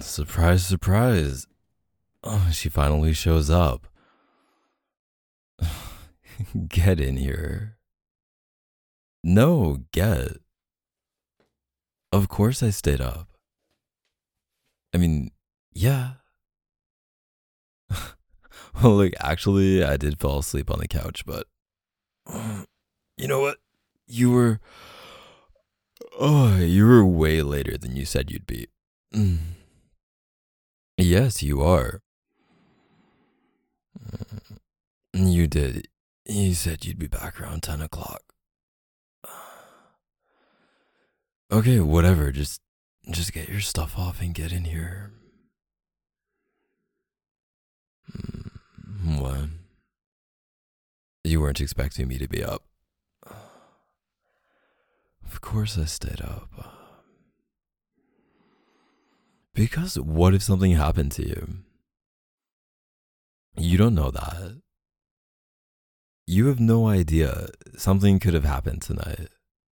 Surprise, surprise. Oh, she finally shows up. Get in here. No, get. Of course I stayed up. I mean, yeah. Well, like, actually, I did fall asleep on the couch, but. You know what? You were. Oh, you were way later than you said you'd be. Mm. Yes, you are. You did. You said you'd be back around 10 o'clock. Okay, whatever. Just get your stuff off and get in here. What? You weren't expecting me to be up. Of course I stayed up. Because what if something happened to you? You don't know that. You have no idea. Something could have happened tonight.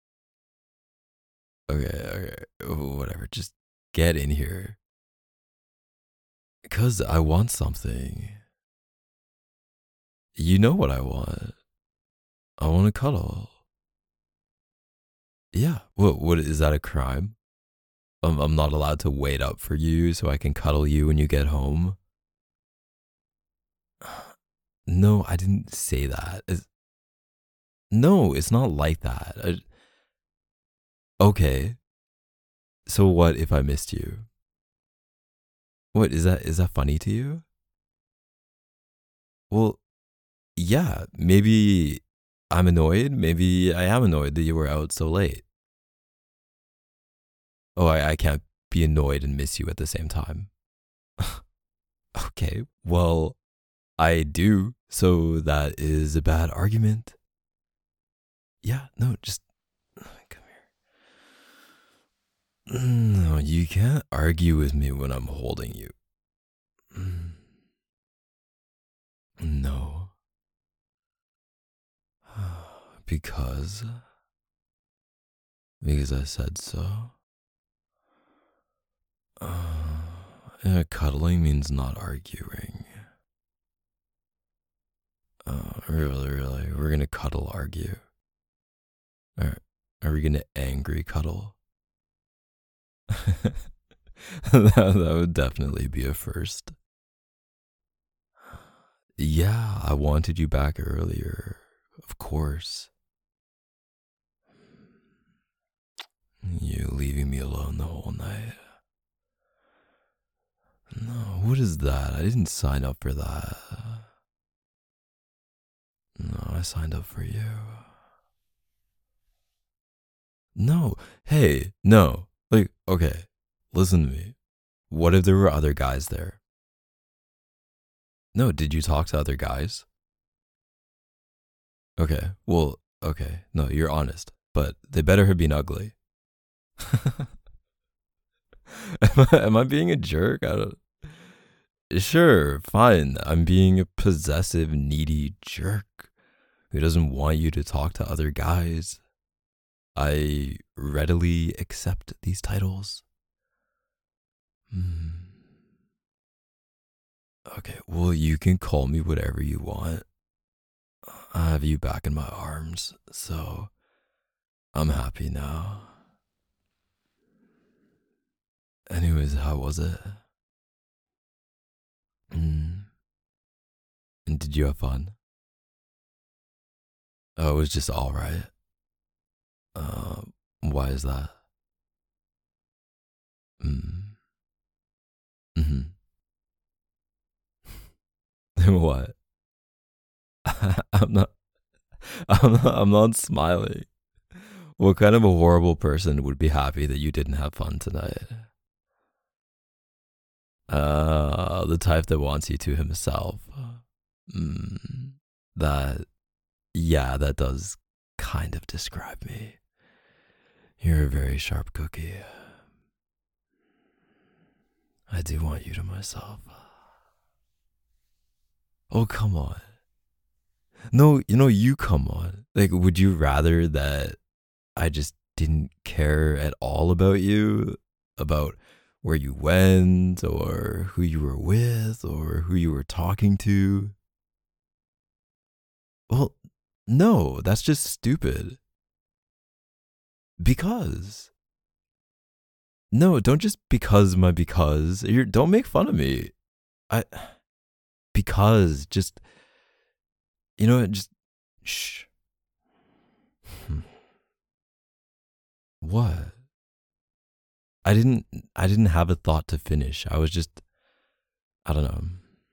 Okay, whatever. Just get in here. Because I want something. You know what I want. I want to cuddle. Yeah. What is that a crime? I'm not allowed to wait up for you so I can cuddle you when you get home? No, I didn't say that. No, it's not like that. Okay. So what if I missed you? What is that funny to you? Well, yeah, maybe I'm annoyed. Maybe I am annoyed that you were out so late. Oh, I can't be annoyed and miss you at the same time. Okay, well, I do. So that is a bad argument. Yeah, no, just come here. No, you can't argue with me when I'm holding you. No. Because I said so. Yeah, cuddling means not arguing. Really, we're gonna cuddle argue. Are we gonna angry cuddle? That would definitely be a first. Yeah, I wanted you back earlier. Of course. You leaving me alone the whole night. No, what is that? I didn't sign up for that. No, I signed up for you. No, hey, no. Like, okay, listen to me. What if there were other guys there? No, did you talk to other guys? Okay, well, okay. No, you're honest, but they better have been ugly. Am I being a jerk? I don't. Sure, fine. I'm being a possessive, needy jerk who doesn't want you to talk to other guys. I readily accept these titles. Hmm. Okay, well, you can call me whatever you want. I have you back in my arms, so I'm happy now. Anyways, how was it? Mm. And did you have fun? Oh, it was just all right. Uh, why is that? Mm. Mm-hmm. What? I'm not. I'm not smiling. What kind of a horrible person would be happy that you didn't have fun tonight? The type that wants you to himself. Mm, that, yeah, that does kind of describe me. You're a very sharp cookie. I do want you to myself. Oh, come on. No, you come on. Like, would you rather that I just didn't care at all about you? About where you went or who you were with or who you were talking to. Well, no, that's just stupid. Because. No, don't just because. Don't make fun of me. I because just just shh. Hmm. What? I didn't I didn't have a thought to finish. I was just I don't know.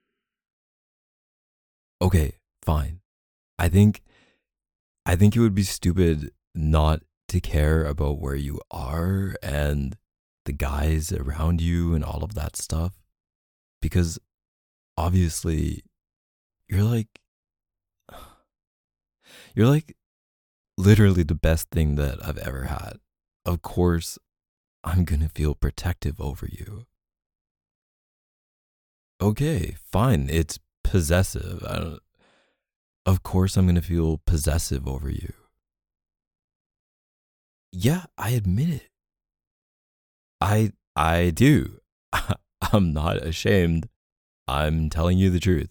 Okay, fine. I think I think it would be stupid not to care about where you are and the guys around you and all of that stuff because obviously you're like you're like literally the best thing that I've ever had. Of course, I'm going to feel protective over you. Okay, fine. It's possessive. Of course I'm going to feel possessive over you. Yeah, I admit it. I do. I'm not ashamed. I'm telling you the truth.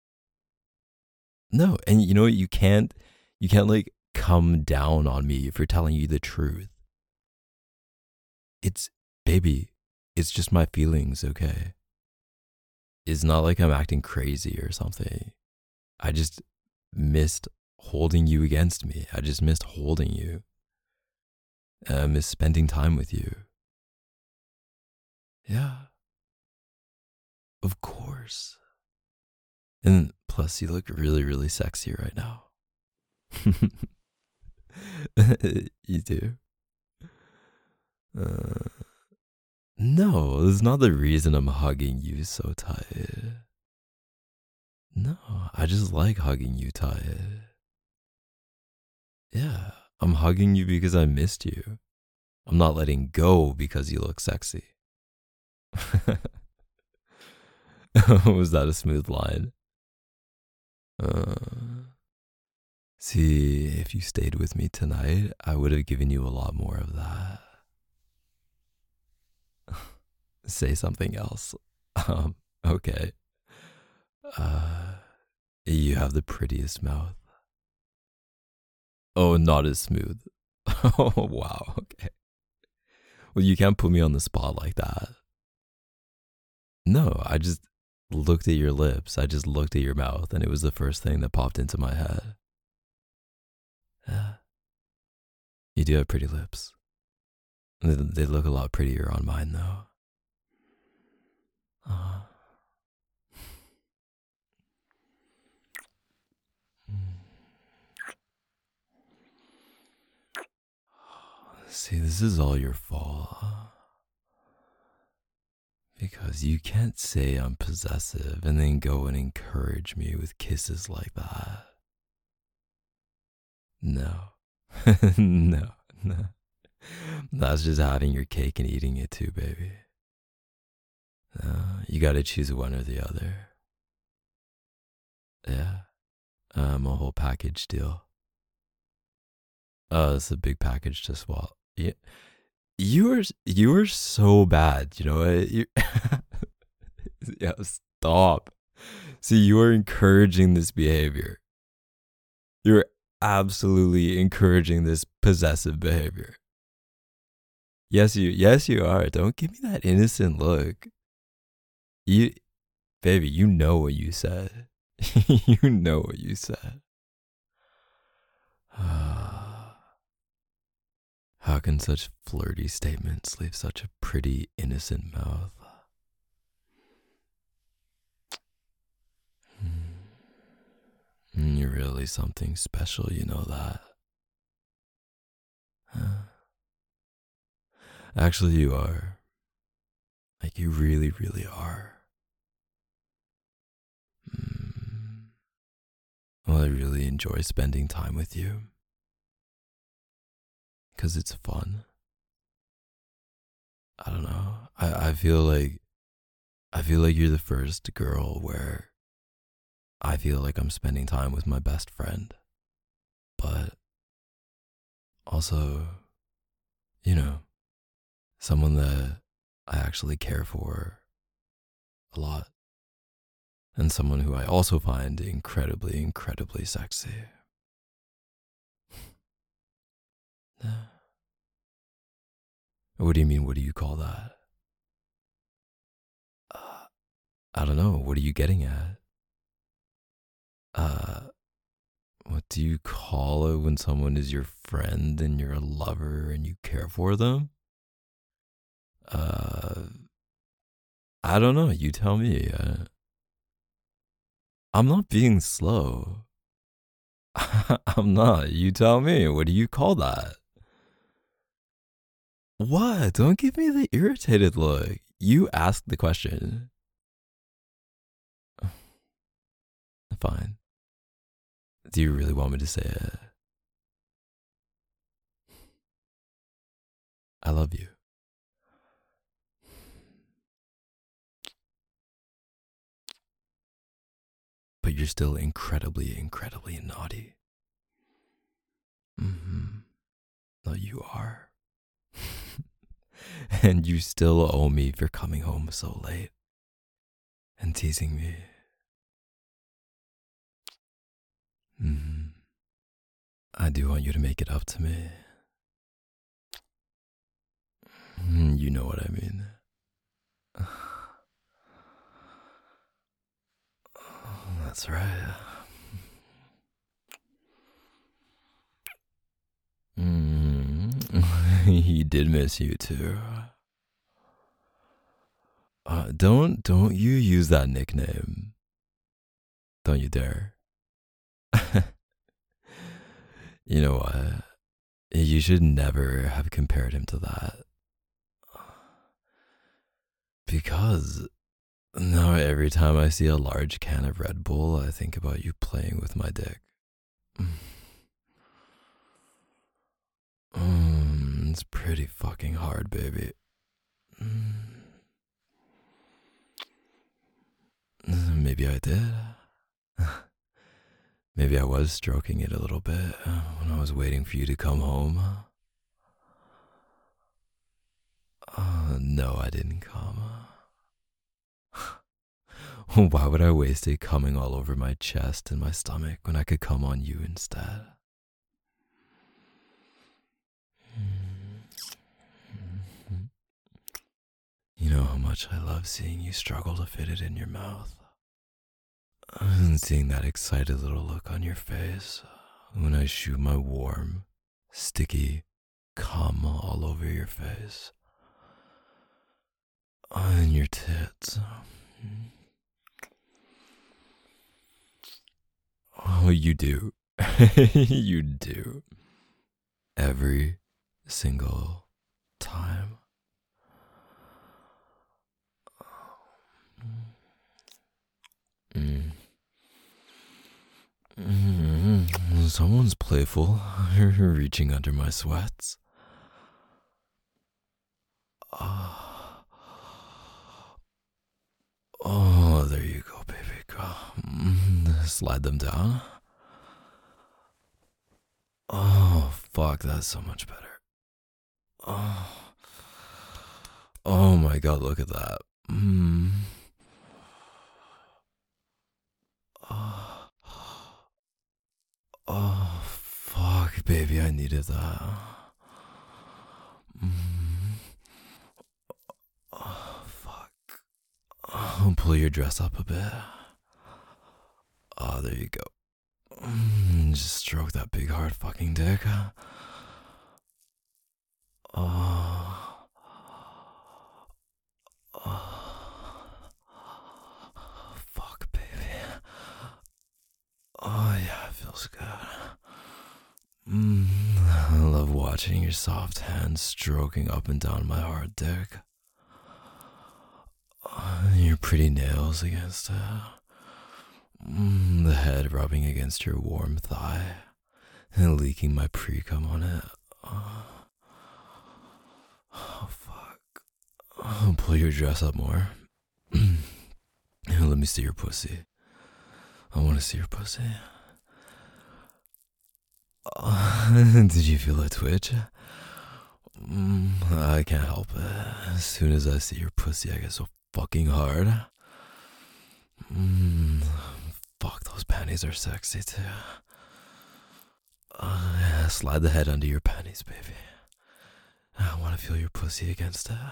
No, and you know what? You can't like come down on me for telling you the truth. It's baby, it's just my feelings, okay? It's not like I'm acting crazy or something. I just missed holding you against me. I just missed holding you. And I miss spending time with you. Yeah, of course. And plus, you look really, really sexy right now. You do. Uh, no, that's not the reason I'm hugging you so tight. No, I just like hugging you tight. Yeah, I'm hugging you because I missed you. I'm not letting go because you look sexy. Was that a smooth line? Uh, See, if you stayed with me tonight, I would have given you a lot more of that. Say something else. Okay. Uh, you have the prettiest mouth. Oh, not as smooth. Oh, wow. Okay. Well, you can't put me on the spot like that. No, I just looked at your lips. I just looked at your mouth, and it was the first thing that popped into my head. Yeah. You do have pretty lips. They look a lot prettier on mine, though. Uh, See, this is all your fault. Because you can't say I'm possessive and then go and encourage me with kisses like that. No. No, no. That's just having your cake and eating it too, baby. You gotta choose one or the other. Yeah. A whole package deal. It's a big package to swallow. Yeah. You are so bad, you know what? Yeah, stop. See, you are encouraging this behavior. You're absolutely encouraging this possessive behavior. Yes you are. Don't give me that innocent look. You baby, you know what you said. You know what you said. How can such flirty statements leave such a pretty, innocent mouth? You're really something special, you know that. Huh? Actually, you are. Like, you really, really are. Mm. Well, I really enjoy spending time with you. Because it's fun. I don't know. I feel like you're the first girl where I feel like I'm spending time with my best friend. But also, you know, someone that I actually care for a lot. And someone who I also find incredibly, incredibly sexy. What do you mean? What do you call that? Uh, I don't know. What are you getting at? Uh, what do you call it when someone is your friend and you're a lover and you care for them? Uh, I don't know. You tell me. I'm not being slow. I'm not. You tell me. What do you call that? What? Don't give me the irritated look. You asked the question. Fine. Do you really want me to say it? I love you. But you're still incredibly, incredibly naughty. Mm-hmm. No, you are. And you still owe me for coming home so late and teasing me. Mm-hmm. I do want you to make it up to me. You know what I mean. That's right. He did miss you too. Don't you use that nickname. Don't you dare. You know what? You should never have compared him to that. Because now every time I see a large can of Red Bull, I think about you playing with my dick. It's pretty fucking hard, baby. Maybe I did. Maybe I was stroking it a little bit when I was waiting for you to come home. No, I didn't come. Why would I waste it coming all over my chest and my stomach when I could come on you instead? You know how much I love seeing you struggle to fit it in your mouth. And seeing that excited little look on your face when I shoot my warm, sticky cum all over your face. On your tits. Oh, you do. You do. Every single time. Someone's playful, reaching under my sweats. Oh, there you go, baby. Go. Slide them down. Oh, fuck, that's so much better. Oh my god, look at that. Oh, fuck, baby, I needed that. Oh, fuck. I'll pull your dress up a bit. Oh, there you go. Just stroke that big hard fucking dick. Oh. Fuck, baby. Oh, yeah, it feels good. I love watching your soft hands stroking up and down my hard dick. Your pretty nails against the head rubbing against your warm thigh and leaking my pre-cum on it. Oh, fuck. I'll pull your dress up more. Let me see your pussy. I want to see your pussy. Did you feel a twitch? I can't help it. As soon as I see your pussy, I get so fucking hard. Fuck, those panties are sexy too. Yeah, slide the head under your panties, baby. I want to feel your pussy against it.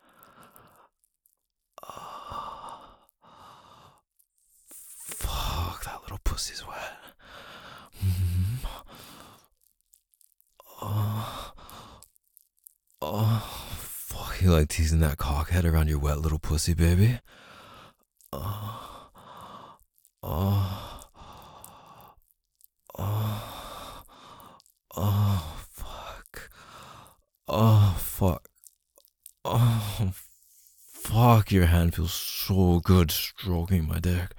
Fuck, that little pussy's wet. Fuck, you like teasing that cockhead around your wet little pussy, baby? Oh, oh, oh, oh, fuck. Oh, fuck. Oh, fuck, your hand feels so good stroking my dick.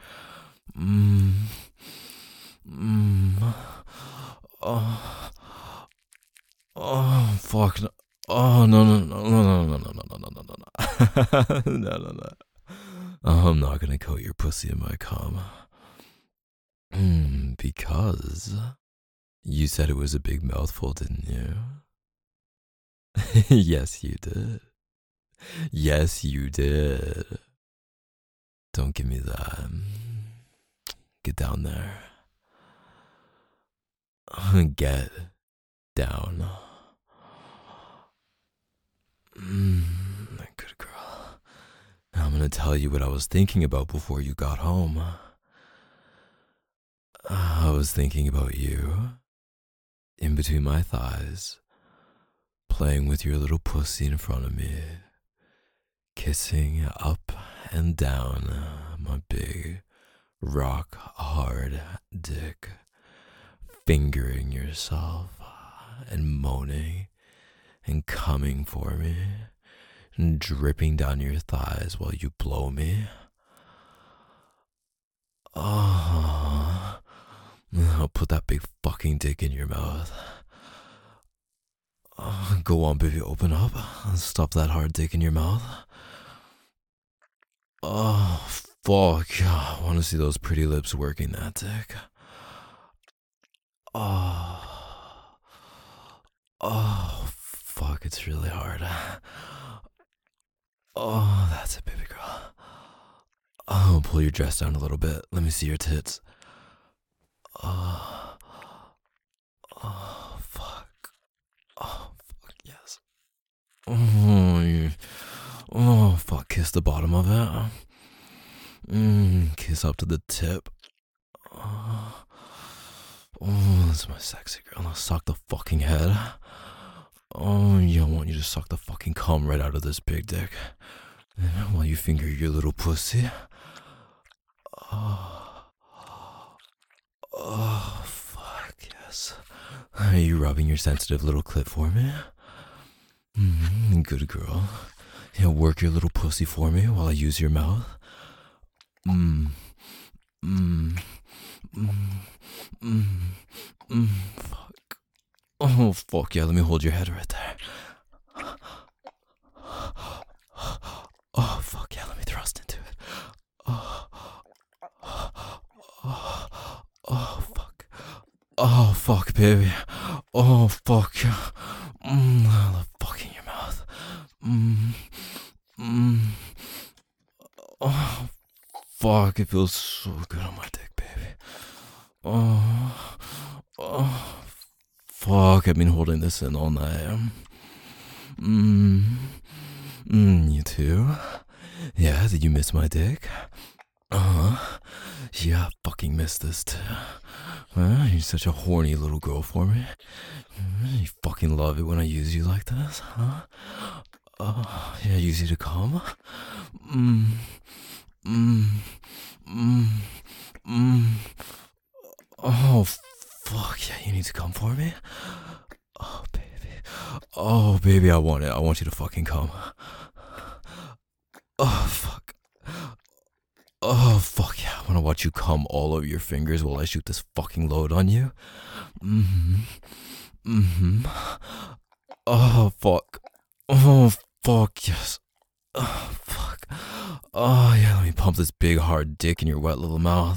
Oh, oh, fuck. Oh, no, no, no, no, no, no, no, no, no, no, no, no. No, no, no. I'm not gonna coat your pussy in my cum. Because you said it was a big mouthful, didn't you? Yes, you did. Yes, you did. Don't give me that. Get down there. Get down. Good girl. Now I'm gonna tell you what I was thinking about before you got home. I was thinking about you. In between my thighs. Playing with your little pussy in front of me. Kissing up and down my big, rock hard dick. Fingering yourself and moaning and coming for me and dripping down your thighs while you blow me. Oh, I'll put that big fucking dick in your mouth. Oh, go on, baby, open up. Stop that hard dick in your mouth. Oh, fuck. I want to see those pretty lips working that dick. Oh, fuck, it's really hard. Oh, that's it, baby girl. Oh, pull your dress down a little bit. Let me see your tits. Oh, fuck. Oh, fuck, yes. Oh, fuck, kiss the bottom of it. Kiss up to the tip. Oh, that's my sexy girl. Now suck the fucking head. Oh, yeah, I want you to suck the fucking cum right out of this big dick. While you finger your little pussy. Oh, fuck, yes. Are you rubbing your sensitive little clit for me? Good girl. Yeah, work your little pussy for me while I use your mouth. Fuck. Oh, fuck, yeah, let me hold your head right there. Oh, fuck, yeah, let me thrust into it. Oh, fuck. Oh, fuck, baby. Oh, fuck. I love fucking your mouth. Oh, fuck, it feels so good on my dick, baby. Oh, fuck, I've been holding this in all night. You too? Yeah, did you miss my dick? Yeah, I fucking missed this too. You're such a horny little girl for me. You fucking love it when I use you like this, huh? Yeah, use you to come? Oh, fuck, yeah, you need to come for me? Oh, baby. Oh, baby, I want it. I want you to fucking come. Oh, fuck. Oh, fuck, yeah, I want to watch you come all over your fingers while I shoot this fucking load on you. Oh, fuck. Oh, fuck, yes. Oh, fuck. Oh, yeah, let me pump this big hard dick in your wet little mouth.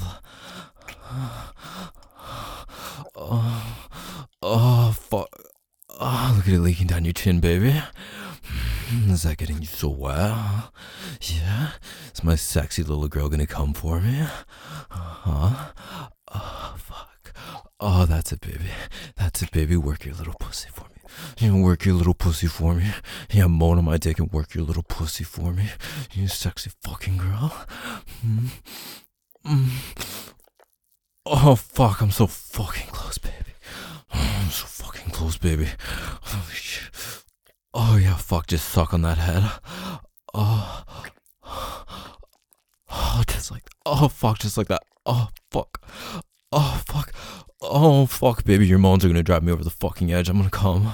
Oh, fuck. Oh, look at it leaking down your chin, baby. Is that getting you so wet? Huh? Yeah? Is my sexy little girl gonna come for me? Huh? Oh, fuck. Oh, that's it, baby. That's it, baby. Work your little pussy for me. You work your little pussy for me. Yeah, moan on my dick and work your little pussy for me. You sexy fucking girl. Mm. Mm. Oh, fuck. I'm so fucking close, baby. Oh, I'm so fucking close, baby. Holy shit. Oh, yeah, fuck. Just suck on that head. Oh. Oh, just like that. Oh, fuck. Just like that. Oh, fuck. Oh, fuck. Oh, fuck, baby. Your moans are gonna drive me over the fucking edge. I'm gonna come.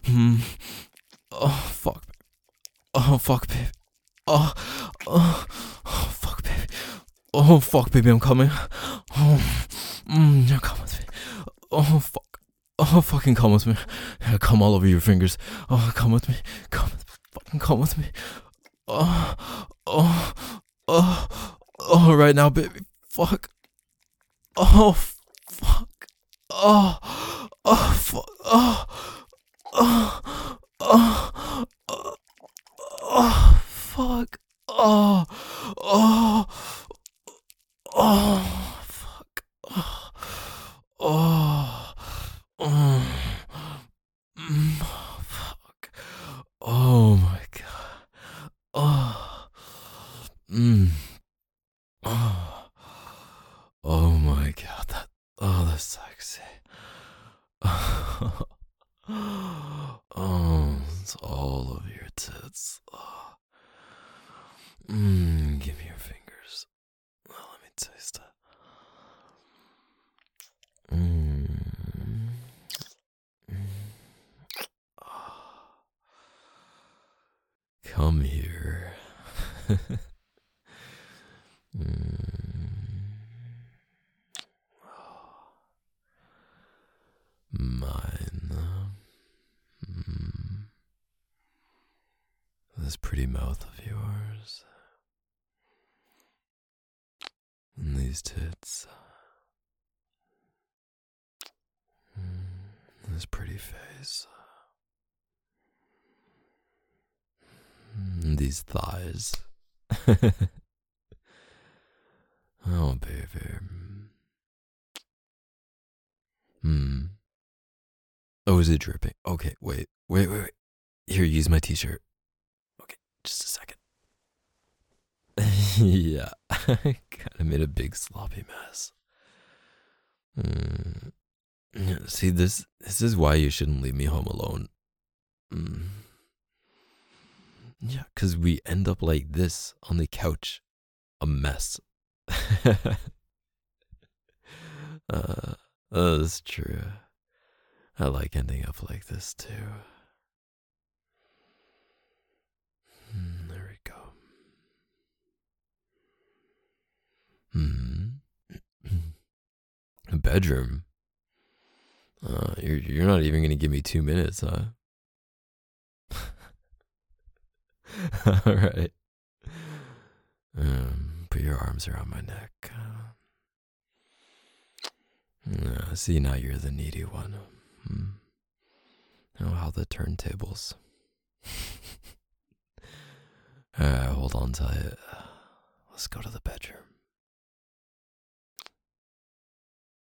Oh, fuck. Oh, fuck, baby. Oh, oh, fuck, baby. Oh, fuck, baby. I'm coming. Oh, yeah, come with me. Oh, fuck. Oh, fucking come with me. Yeah, come all over your fingers. Oh, come with me. Come with me. Fucking come with me. Oh, oh, oh, right now, baby. Fuck. Oh, fuck. Oh, oh, fuck. Oh, oh, oh, oh, fuck. Oh, oh, oh, fuck. Oh, oh, fuck. Oh my god. Oh, oh, oh my god. That's sexy. Oh, it's all over your tits. Oh. Give me your fingers. Oh, let me taste it. Come here. Mine. This pretty mouth of yours. And these tits. This pretty face. And these thighs. Oh, baby. Oh, is it dripping? Okay, wait. Here, use my t-shirt. Okay, just a second. Yeah, I kind of made a big sloppy mess. See, this is why you shouldn't leave me home alone. Yeah, because we end up like this on the couch. A mess. That's true. I like ending up like this too. There we go. A bedroom. You're not even gonna give me 2 minutes, huh? All right. Put your arms around my neck. See, now you're the needy one. Oh, how the turntables. Hold on tight. Let's go to the bedroom.